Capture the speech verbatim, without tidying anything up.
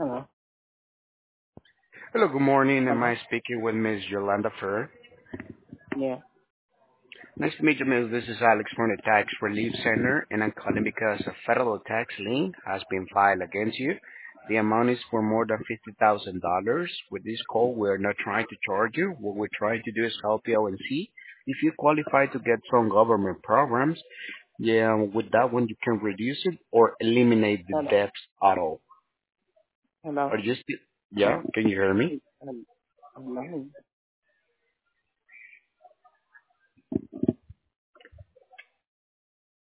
Hello. Hello, good morning. Am Hello. I speaking with Miss Yolanda Ferrer? Yeah. Nice to meet you, Miss. This is Alex from the Tax Relief Center, and I'm calling because a federal tax lien has been filed against you. The amount is for more than fifty thousand dollars. With this call, we're not trying to charge you. What we're trying to do is help you out and see if you qualify to get some government programs. Yeah, with that one, you can reduce it or eliminate the Hello. debts at all. Hello. Or just, yeah, can you hear me? Hello.